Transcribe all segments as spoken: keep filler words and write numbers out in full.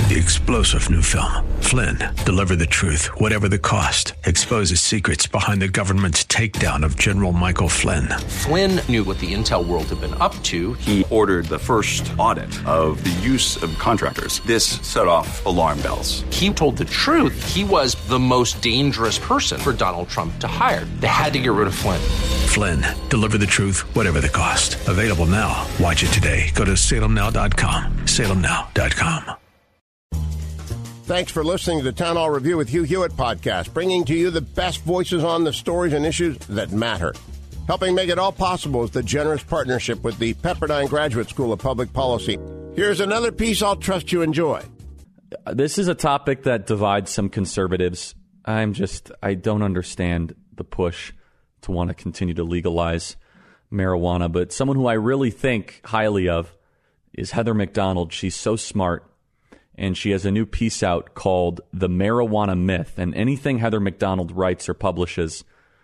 The explosive new film, Flynn, deliver the truth, whatever the cost, exposes secrets behind the government's takedown of General Michael Flynn. Flynn knew what the intel world had been up to. He ordered the first audit of the use of contractors. This set off alarm bells. He told the truth. He was the most dangerous person for Donald Trump to hire. They had to get rid of Flynn. Flynn, deliver the truth, whatever the cost. Available now. Watch it today. Go to salem now dot com. salem now dot com. Thanks for listening to the Town Hall Review with Hugh Hewitt podcast, bringing to you the best voices on the stories and issues that matter. Helping make it all possible is the generous partnership with the Pepperdine Graduate School of Public Policy. Here's another piece I'll trust you enjoy. This is a topic that divides some conservatives. I'm just, I don't understand the push to want to continue to legalize marijuana. But someone who I really think highly of is Heather Mac Donald. She's so smart. And she has a new piece out called The Marijuana Myth. And anything Heather Mac Donald writes or publishes,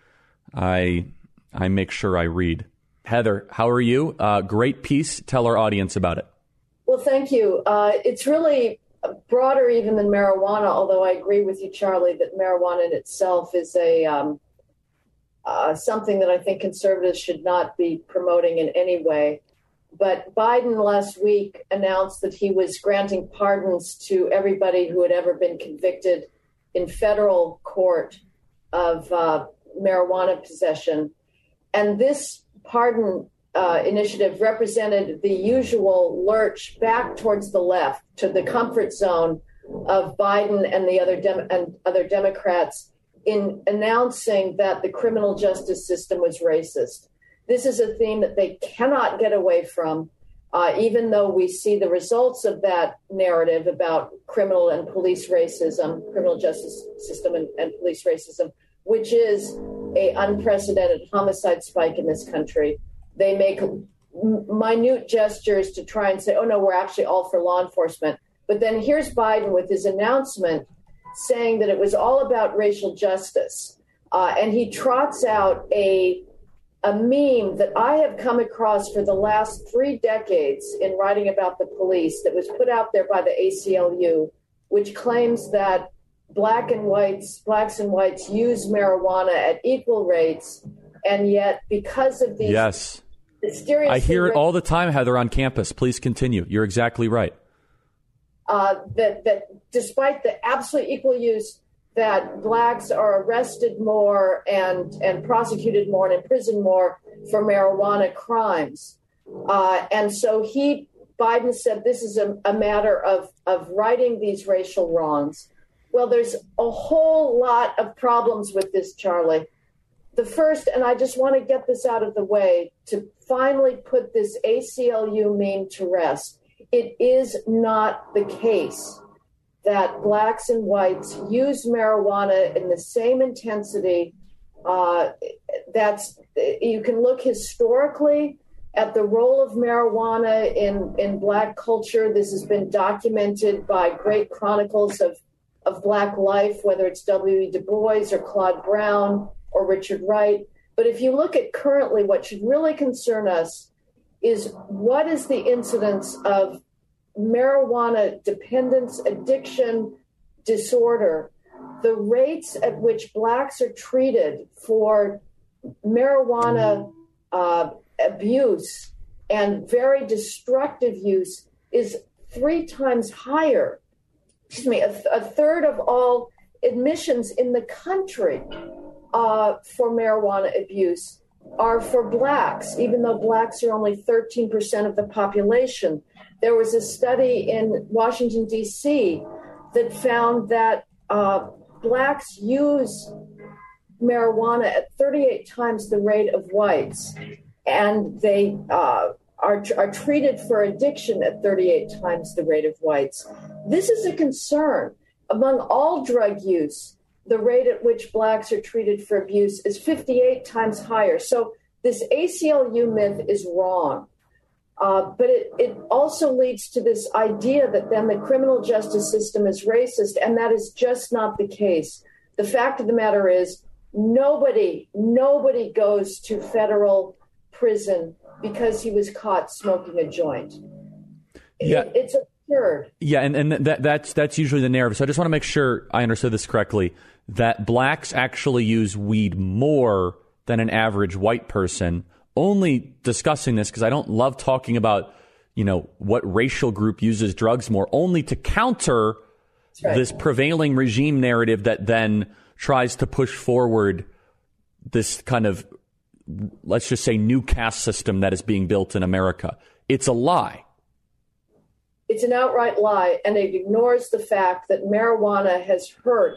I I make sure I read. Heather, how are you? Uh, great piece. Tell our audience about it. Well, thank you. Uh, it's really broader even than marijuana, although I agree with you, Charlie, that marijuana in itself is a um, uh, something that I think conservatives should not be promoting in any way. But Biden last week announced that he was granting pardons to everybody who had ever been convicted in federal court of uh, marijuana possession. And this pardon uh, initiative represented the usual lurch back towards the left to the comfort zone of Biden and the other Dem- and other Democrats in announcing that the criminal justice system was racist. This is a theme that they cannot get away from, uh, even though we see the results of that narrative about criminal and police racism, criminal justice system and, and police racism, which is a unprecedented homicide spike in this country. They make m- minute gestures to try and say, oh, no, we're actually all for law enforcement. But then here's Biden with his announcement saying that it was all about racial justice. Uh, and he trots out a a meme that I have come across for the last three decades in writing about the police that was put out there by the A C L U, which claims that black and whites, blacks and whites use marijuana at equal rates. And yet because of these yes. mysterious... I hear it all the time, Heather, on campus. Please continue. You're exactly right. Uh, that, that despite the absolute equal use, that blacks are arrested more and, and prosecuted more and imprisoned more for marijuana crimes. Uh, and so he, Biden said this is a, a matter of, of righting these racial wrongs. Well, there's a whole lot of problems with this, Charlie. The first, and I just want to get this out of the way to finally put this A C L U meme to rest. It is not the case that blacks and whites use marijuana in the same intensity. Uh, that's you can look historically at the role of marijuana in, in black culture. This has been documented by great chronicles of, of black life, whether it's W E Du Bois or Claude Brown or Richard Wright. But if you look at currently, what should really concern us is what is the incidence of marijuana dependence, addiction, disorder, the rates at which blacks are treated for marijuana uh, abuse and very destructive use is three times higher. Excuse me, a, th- a third of all admissions in the country uh, for marijuana abuse are for blacks, even though blacks are only thirteen percent of the population. There was a study in Washington, D C that found that uh, blacks use marijuana at thirty-eight times the rate of whites, and they uh, are, are treated for addiction at thirty-eight times the rate of whites. This is a concern. Among all drug use, the rate at which blacks are treated for abuse is fifty-eight times higher. So this A C L U myth is wrong. Uh, but it, it also leads to this idea that then the criminal justice system is racist, and that is just not the case. The fact of the matter is nobody, nobody goes to federal prison because he was caught smoking a joint. Yeah. It, it's a cured. Yeah, and, and that that's that's usually the narrative. So I just want to make sure I understood this correctly, that blacks actually use weed more than an average white person. Only discussing this because I don't love talking about, you know, what racial group uses drugs more, only to counter right. this prevailing regime narrative that then tries to push forward this kind of, let's just say, new caste system that is being built in America. It's a lie. It's an outright lie, and it ignores the fact that marijuana has hurt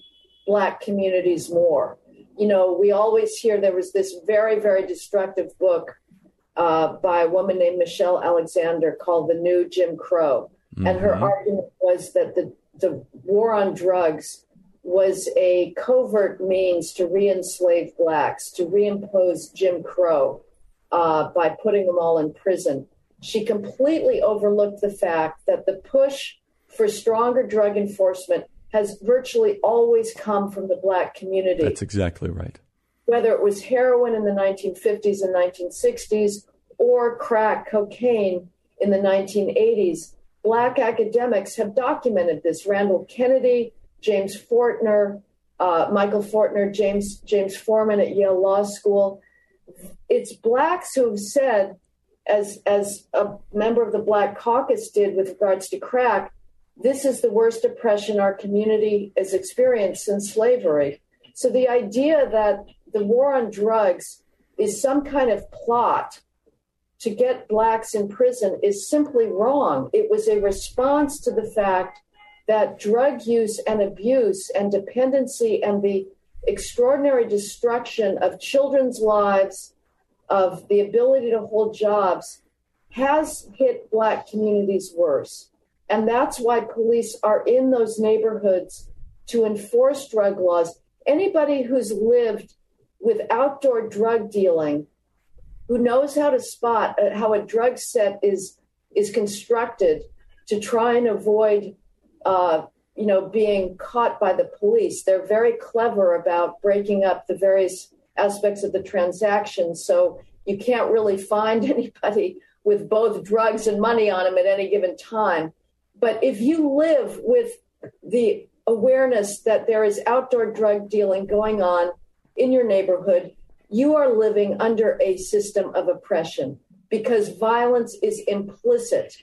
black communities more. You know, we always hear there was this very, very destructive book uh, by a woman named Michelle Alexander called The New Jim Crow. Mm-hmm. And her argument was that the, the war on drugs was a covert means to re-enslave blacks, to reimpose Jim Crow uh, by putting them all in prison. She completely overlooked the fact that the push for stronger drug enforcement has virtually always come from the black community. That's exactly right. Whether it was heroin in the nineteen fifties and nineteen sixties or crack cocaine in the nineteen eighties, black academics have documented this. Randall Kennedy, James Fortner, uh, Michael Fortner, James James Foreman at Yale Law School. It's blacks who have said, as as a member of the Black Caucus did with regards to crack, this is the worst oppression our community has experienced since slavery. So the idea that the war on drugs is some kind of plot to get blacks in prison is simply wrong. It was a response to the fact that drug use and abuse and dependency and the extraordinary destruction of children's lives, of the ability to hold jobs, has hit black communities worse. And that's why police are in those neighborhoods to enforce drug laws. Anybody who's lived with outdoor drug dealing, who knows how to spot how a drug set is is constructed to try and avoid, uh, you know, being caught by the police. They're very clever about breaking up the various aspects of the transaction, so you can't really find anybody with both drugs and money on them at any given time. But if you live with the awareness that there is outdoor drug dealing going on in your neighborhood, you are living under a system of oppression, because violence is implicit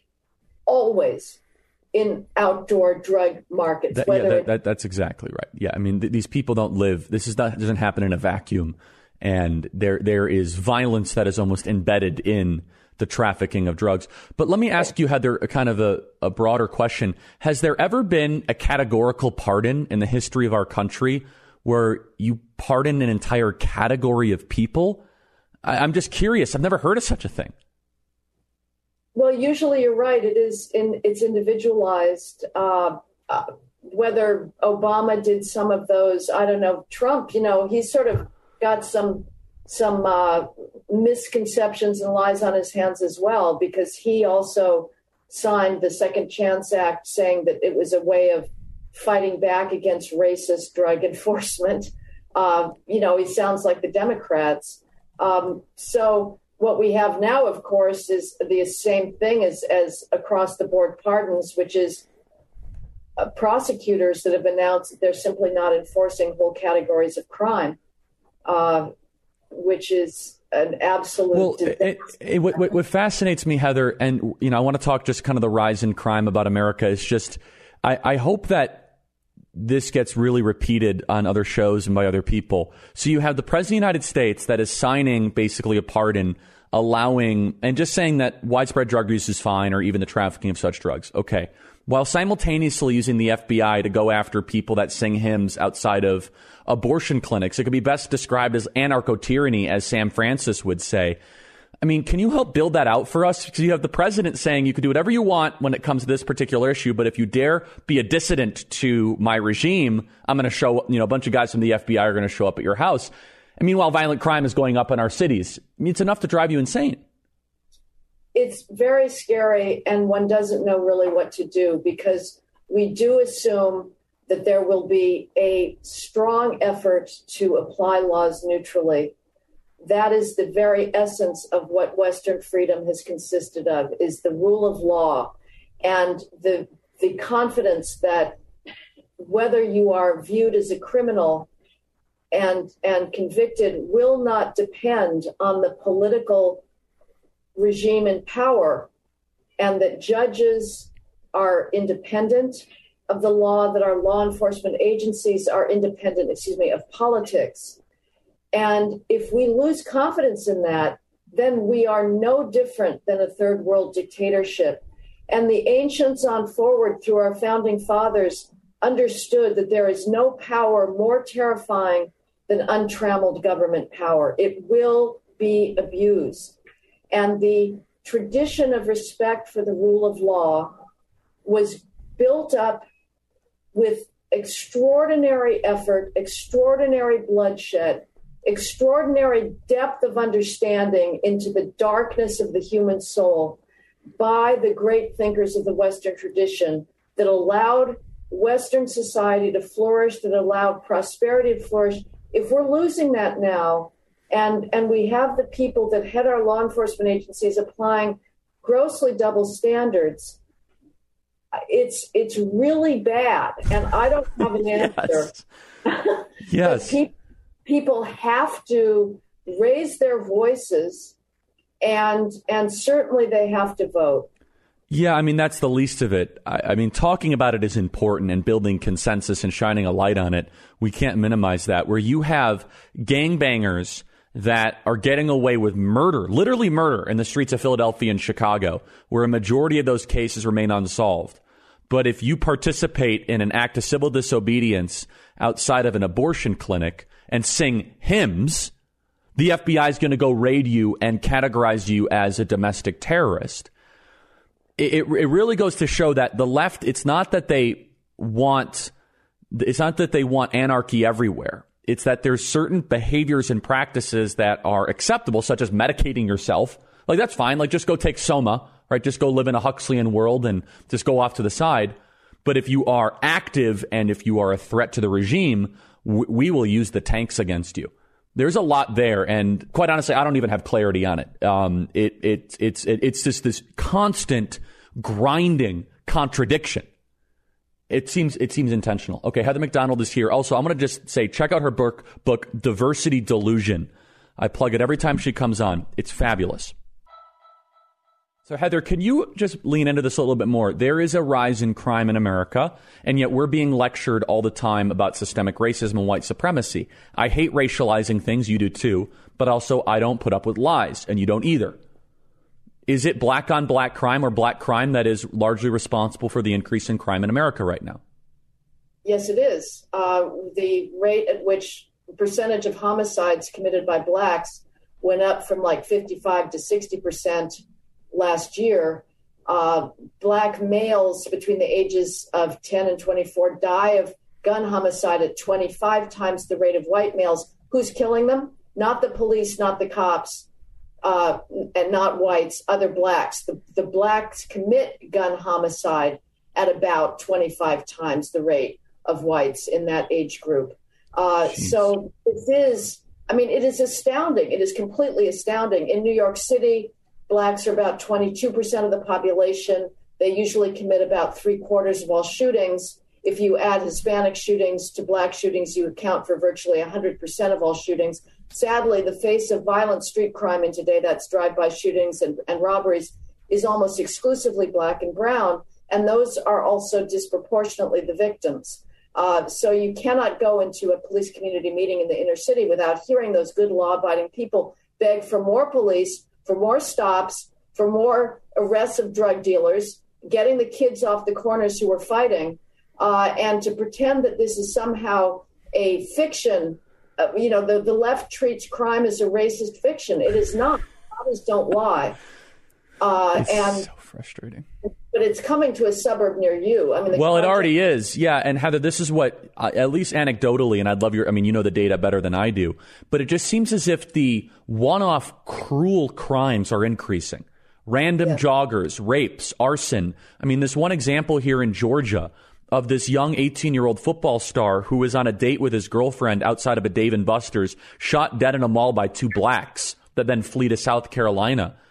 always in outdoor drug markets. That, yeah, that, that, that's exactly right. Yeah, I mean, th- these people don't live. This is not doesn't happen in a vacuum, and there there is violence that is almost embedded in the trafficking of drugs. But let me ask you, Heather, a kind of a, a broader question. Has there ever been a categorical pardon in the history of our country where you pardon an entire category of people? I, I'm just curious. I've never heard of such a thing. Well, usually you're right. It is in, it's individualized. Uh, uh, whether Obama did some of those, I don't know. Trump, you know, he's sort of got some some uh, misconceptions and lies on his hands as well, because he also signed the Second Chance Act saying that it was a way of fighting back against racist drug enforcement. Uh, you know, he sounds like the Democrats. Um, so what we have now, of course, is the same thing as, as across the board pardons, which is uh, prosecutors that have announced that they're simply not enforcing whole categories of crime. Uh, which is an absolute. Well, it, it, what, what fascinates me, Heather, and you know, I want to talk just kind of the rise in crime about America. Is just, I, I hope that this gets really repeated on other shows and by other people. So you have the President of the United States that is signing basically a pardon, allowing and just saying that widespread drug use is fine, or even the trafficking of such drugs. Okay. While simultaneously using the F B I to go after people that sing hymns outside of abortion clinics. It could be best described as anarcho-tyranny, as Sam Francis would say. I mean, can you help build that out for us? Because you have the president saying you can do whatever you want when it comes to this particular issue, but if you dare be a dissident to my regime, I'm going to show, you know, a bunch of guys from the F B I are going to show up at your house. And meanwhile, violent crime is going up in our cities. I mean, it's enough to drive you insane. It's very scary, and one doesn't know really what to do, because we do assume that there will be a strong effort to apply laws neutrally. That is the very essence of what Western freedom has consisted of, is the rule of law. and the the confidence that whether you are viewed as a criminal and and convicted will not depend on the political regime in power, and that judges are independent of the law, that our law enforcement agencies are independent, excuse me, of politics. And if we lose confidence in that, then we are no different than a third world dictatorship. And the ancients on forward through our founding fathers understood that there is no power more terrifying than untrammeled government power. It will be abused. And the tradition of respect for the rule of law was built up with extraordinary effort, extraordinary bloodshed, extraordinary depth of understanding into the darkness of the human soul by the great thinkers of the Western tradition that allowed Western society to flourish, that allowed prosperity to flourish. If we're losing that now, and, and we have the people that head our law enforcement agencies applying grossly double standards, it's it's really bad. And I don't have an answer. Yes. Yes. pe- people have to raise their voices, and and certainly they have to vote. Yeah, I mean, that's the least of it. I, I mean, talking about it is important, and building consensus and shining a light on it, we can't minimize that. Where you have gangbangers that are getting away with murder, literally murder, in the streets of Philadelphia and Chicago, where a majority of those cases remain unsolved. But if you participate in an act of civil disobedience outside of an abortion clinic and sing hymns, the F B I is going to go raid you and categorize you as a domestic terrorist. It, it, it really goes to show that the left, it's not that they want, it's not that they want anarchy everywhere. It's that there's certain behaviors and practices that are acceptable, such as medicating yourself. Like, that's fine. Like, just go take Soma, right? Just go live in a Huxleyan world and just go off to the side. But if you are active and if you are a threat to the regime, w- we will use the tanks against you. There's a lot there. And quite honestly, I don't even have clarity on it. Um, it, it, it's, it, it's just this constant grinding contradiction. It seems it seems intentional. Okay, Heather McDonald is here. Also, I'm going to just say, check out her book, book Diversity Delusion. I plug it every time she comes on. It's fabulous. So, Heather, can you just lean into this a little bit more? There is a rise in crime in America, and yet we're being lectured all the time about systemic racism and white supremacy. I hate racializing things. You do too. But also, I don't put up with lies, and you don't either. Is it black on black crime or black crime that is largely responsible for the increase in crime in America right now? Yes, it is. Uh, the rate at which the percentage of homicides committed by blacks went up from like fifty-five to sixty percent last year. Uh, black males between the ages of ten and twenty-four die of gun homicide at twenty-five times the rate of white males. Who's killing them? Not the police, not the cops. Uh, and not whites, other blacks. The, the blacks commit gun homicide at about twenty-five times the rate of whites in that age group. Uh, so it is, I mean, it is astounding. It is completely astounding. In New York City, blacks are about twenty-two percent of the population. They usually commit about three quarters of all shootings. If you add Hispanic shootings to black shootings, you account for virtually one hundred percent of all shootings. Sadly, the face of violent street crime in today, that's drive-by shootings and, and robberies, is almost exclusively black and brown, and those are also disproportionately the victims. Uh, so you cannot go into a police community meeting in the inner city without hearing those good law-abiding people beg for more police, for more stops, for more arrests of drug dealers, getting the kids off the corners who are fighting, uh, and to pretend that this is somehow a fiction. Uh, you know, the, the left treats crime as a racist fiction. It is not. Bodies don't lie. Uh, it's and so frustrating. But it's coming to a suburb near you. I mean, the well, content- it already is. Yeah. And Heather, this is what, uh, at least anecdotally, and I'd love your, I mean, you know the data better than I do, but it just seems as if the one-off cruel crimes are increasing. Random yeah. joggers, rapes, arson. I mean, this one example here in Georgia of this young eighteen-year-old football star who was on a date with his girlfriend outside of a Dave and Buster's, shot dead in a mall by two blacks that then flee to South Carolina.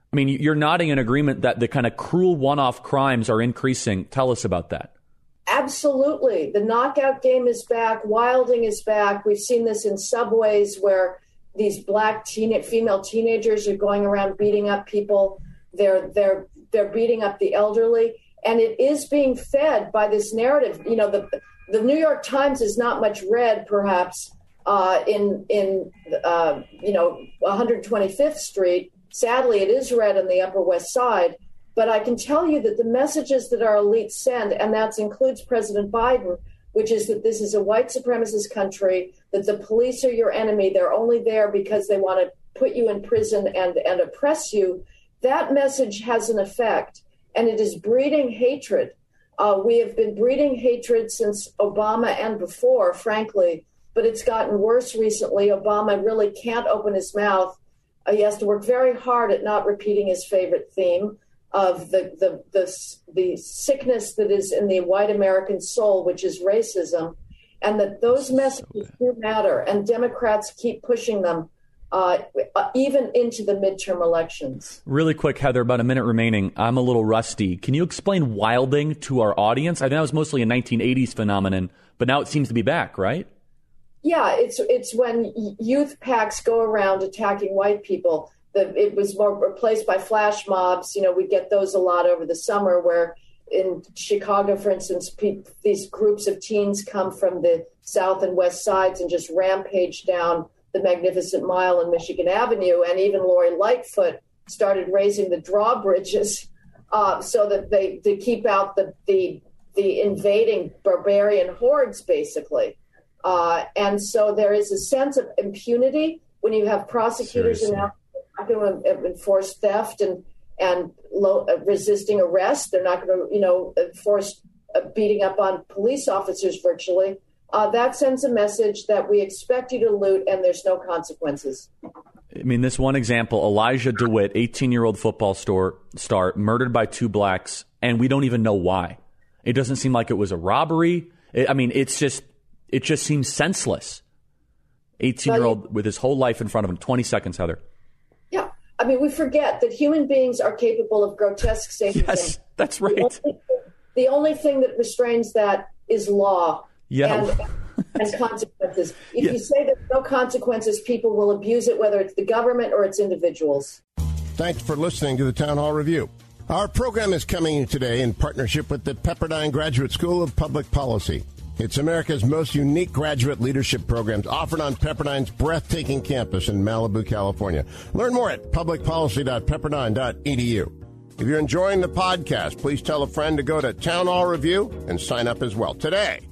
I mean, you're nodding in agreement that the kind of cruel one-off crimes are increasing. Tell us about that. Absolutely. The knockout game is back. Wilding is back. We've seen this in subways where these black teen- female teenagers are going around beating up people. They're they're they're beating up the elderly, and it is being fed by this narrative. You know, the the New York Times is not much read, perhaps, uh, in in uh, you know one hundred twenty-fifth Street. Sadly, it is read on the Upper West Side. But I can tell you that the messages that our elites send, and that includes President Biden, which is that this is a white supremacist country, that the police are your enemy, they're only there because they want to put you in prison and, and oppress you, that message has an effect, and it is breeding hatred. Uh, we have been breeding hatred since Obama and before, frankly, but it's gotten worse recently. Obama really can't open his mouth. Uh, he has to work very hard at not repeating his favorite theme of the, the the the sickness that is in the white American soul, which is racism, and that those messages do matter, and Democrats keep pushing them uh, even into the midterm elections. Really quick, Heather, about a minute remaining. I'm a little rusty. Can you explain wilding to our audience? I think that was mostly a nineteen eighties phenomenon, but now it seems to be back, right? Yeah, it's it's when youth packs go around attacking white people. The, it was more replaced by flash mobs. You know, we get those a lot over the summer where in Chicago, for instance, pe- these groups of teens come from the south and west sides and just rampage down the Magnificent Mile and Michigan Avenue. And even Lori Lightfoot started raising the drawbridges uh, so that they to keep out the, the, the invading barbarian hordes, basically. Uh, and so there is a sense of impunity when you have prosecutors and now going to enforce theft and and low, uh, resisting arrest. They're not going to, you know, enforce uh, beating up on police officers virtually. Uh, that sends a message that we expect you to loot and there's no consequences. I mean, this one example, Elijah DeWitt, eighteen-year-old football store, star, murdered by two blacks, and we don't even know why. It doesn't seem like it was a robbery. It, I mean, it's just, it just seems senseless. eighteen-year-old with his whole life in front of him. twenty seconds, Heather. Yeah. I mean, we forget that human beings are capable of grotesque sadism. Yes, that's right. The only, the only thing that restrains that is law yeah. and, and consequences. If yeah. you say there's no consequences, people will abuse it, whether it's the government or it's individuals. Thanks for listening to the Town Hall Review. Our program is coming today in partnership with the Pepperdine Graduate School of Public Policy. It's America's most unique graduate leadership programs offered on Pepperdine's breathtaking campus in Malibu, California. Learn more at public policy dot pepperdine dot e d u. If you're enjoying the podcast, please tell a friend to go to Town Hall Review and sign up as well today.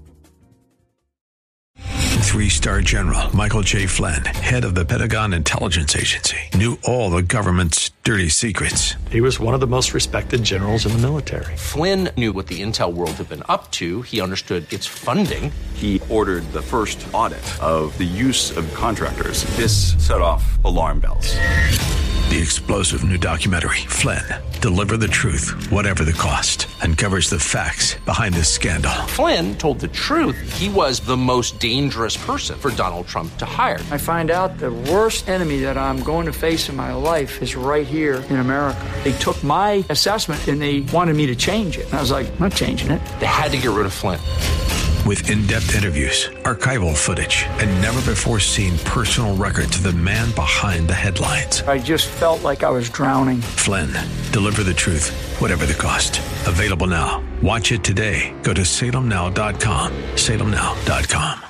Three-star General Michael J. Flynn, head of the Pentagon Intelligence Agency, knew all the government's dirty secrets. He was one of the most respected generals in the military. Flynn knew what the intel world had been up to. He understood its funding. He ordered the first audit of the use of contractors. This set off alarm bells. The explosive new documentary, Flynn, Deliver the Truth, Whatever the Cost, uncovers the facts behind the scandal. Flynn told the truth. He was the most dangerous person for Donald Trump to hire. I find out the worst enemy that I'm going to face in my life is right here in America. They took my assessment and they wanted me to change it. And I was like, I'm not changing it. They had to get rid of Flynn. With in-depth interviews, archival footage, and never-before-seen personal records of the man behind the headlines. I just felt like I was drowning. Flynn, Deliver the Truth, Whatever the Cost. Available now. Watch it today. Go to salem now dot com. salem now dot com.